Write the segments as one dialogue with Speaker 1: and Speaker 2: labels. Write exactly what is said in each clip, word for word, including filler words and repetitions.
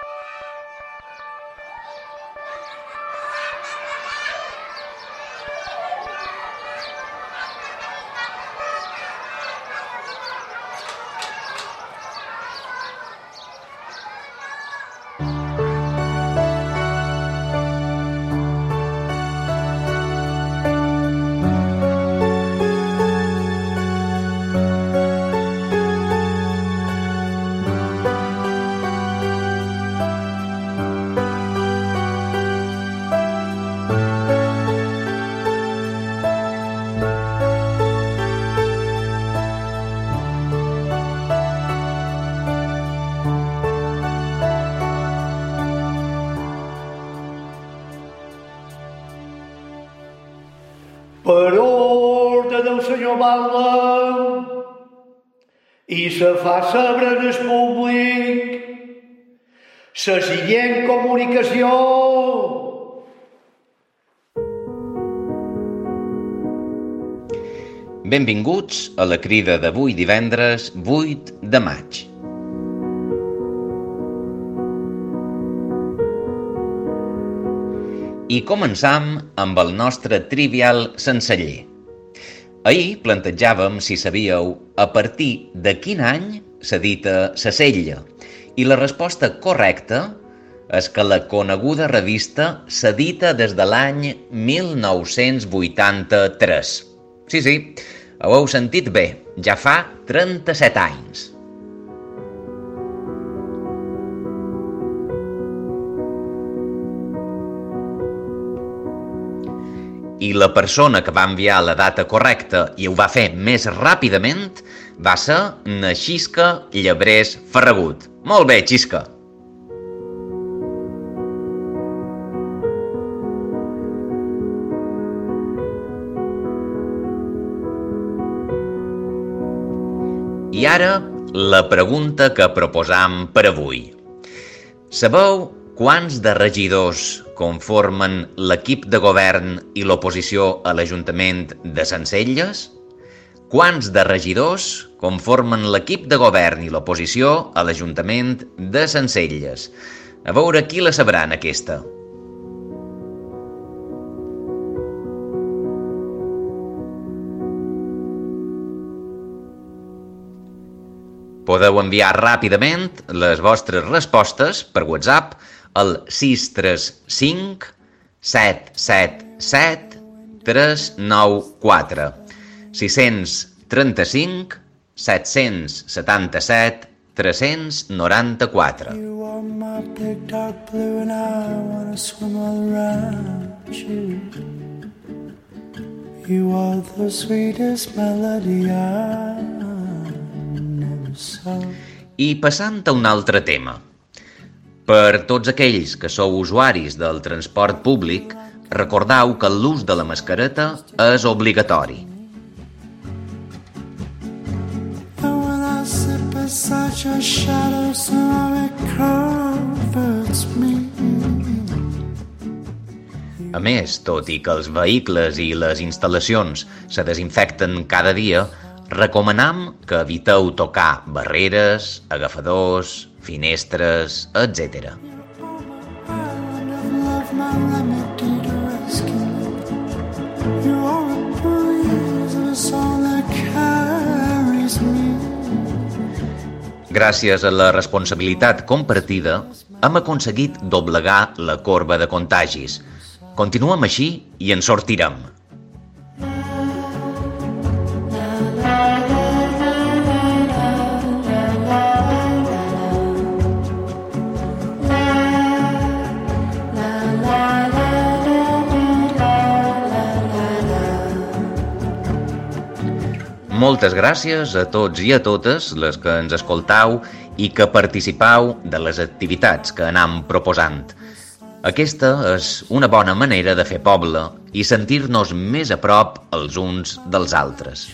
Speaker 1: Per ordre del senyor Batlle, i se fa saber en el públic la següent comunicació.
Speaker 2: Benvinguts a la crida d'avui divendres vuit de maig. I començam amb el nostre trivial senceller. Ahir plantejàvem, si sabíeu, a partir de quin any s'edita la Sella, i la resposta correcta és que la coneguda revista s'edita des de l'any mil nou-cents vuitanta-tres. Sí, sí, ho heu sentit bé, ja fa trenta-set anys. I la persona que va enviar la data correcta i ho va fer més ràpidament va ser na Xisca Llebrés Ferragut. Molt bé, Xisca! I ara, la pregunta que proposam per avui. Sabeu quants de regidors conformen l'equip de govern i l'oposició a l'Ajuntament de Sencelles? Quants de regidors conformen l'equip de govern i l'oposició a l'Ajuntament de Sencelles? A veure qui la sabran, aquesta. Podeu enviar ràpidament les vostres respostes per WhatsApp al sis tres cinc set set set tres nou quatre sis tres cinc set set set tres nou quatre.
Speaker 3: You are my big dark blue and I wanna swim all around you. You are the sweetest melody I never saw.
Speaker 2: I passant a un altre tema. Per tots aquells que sou usuaris del transport públic, recordeu que l'ús de la mascareta és obligatori. A més, tot i que els vehicles i les instal·lacions se desinfecten cada dia, recomanam que eviteu tocar barreres, agafadors, finestres, etcètera. Gràcies a la responsabilitat compartida, hem aconseguit doblegar la corba de contagis. Continuem així i en sortirem. Moltes gràcies a tots i a totes les que ens escoltau i que participau de les activitats que anam proposant. Aquesta és una bona manera de fer poble i sentir-nos més a prop els uns dels altres.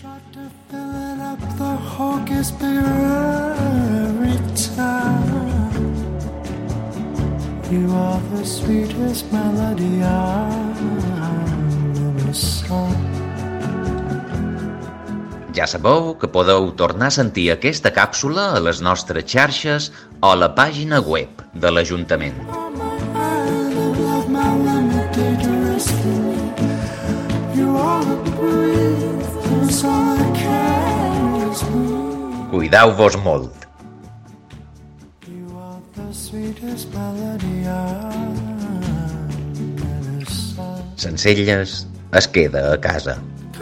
Speaker 2: You are the sweetest melody I never saw. Ja sabeu que podeu tornar a sentir aquesta càpsula a les nostres xarxes o a la pàgina web de l'Ajuntament. Cuideu-vos molt. Sencelles es queda a casa.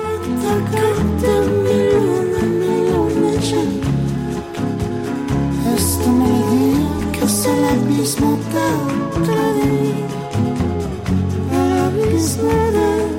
Speaker 3: Esta melodía que es el abismo dentro de mí, el abismo dentro de mí.